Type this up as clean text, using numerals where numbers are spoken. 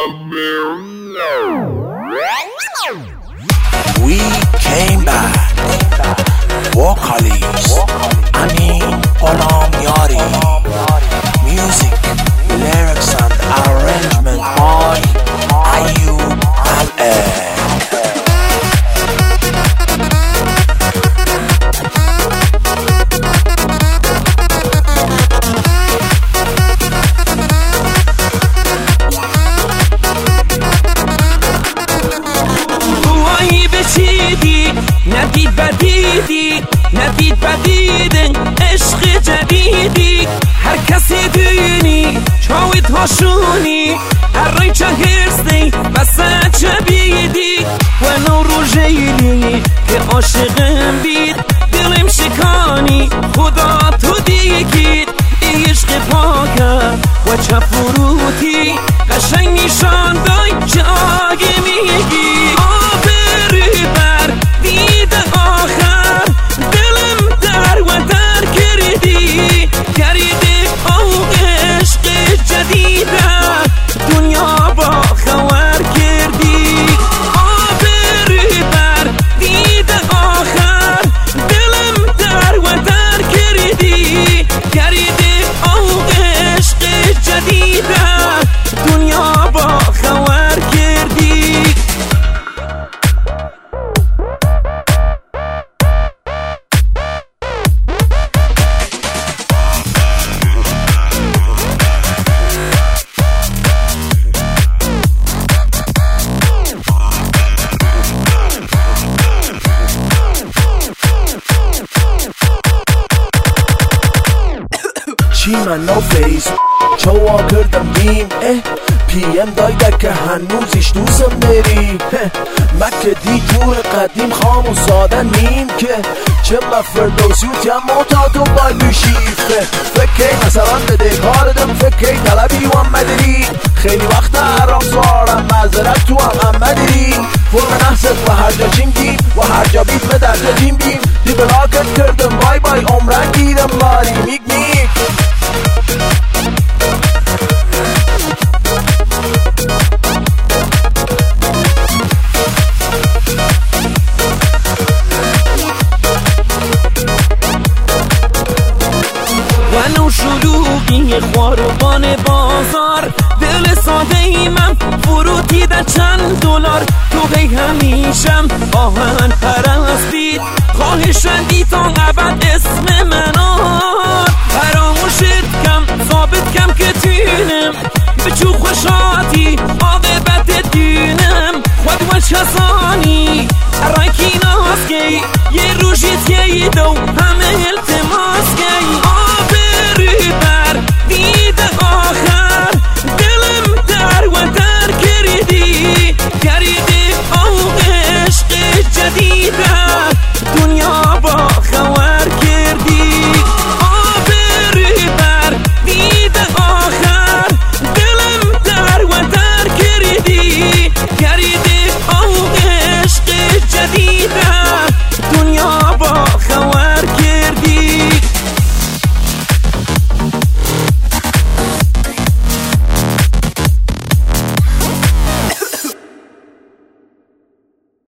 We came back. Vocalist Amin Gholamyari. Music, lyrics and arrangement by Ayub Malek. ندید بدیدی ندید بدیدن عشق جدیدی هر کسی دینی چاوید هاشونی هر ری چه هرستی بسه چه بیدی و نورو جیلی که عاشقم بید دلم شکانی خدا تو دیگید ای عشق پاکه و چه فروتی قشنگ نشان دای چه آگه میگی آبری بر دید آخر دلم در و در کردی او عشق جدیده دنیا با خبر کردی آبری بر دید آخر دلم در و در کردی او عشق جدیده دنیا با خبر کردی چی من نو فیس چوا کردم بیم پیم دایده که هنوزش دوستم داری مکه دی جور قدیم خام و ساده نیم که چه فردوسیوت یا معتاد و بالو شیفته فکر مثلا بده کاردم فکر طلبی و مدری خیلی وقت حرام سوارم معذرت تو هم مدری فرم نحست و هر جا چیم دیم و هر جا بیت به در جا جیم بیم دی بلاکت کردم بای بای عمرن گیرم لاری میگ میگ ولو شلوغی خواروان بازار دل ساده ایمم فروتی در چند دلار تو غی همیشم آهن پرستید خواهشندی تا ابد اسم منار فراموشت کم ثابت کم که تینم به چو خوشاتی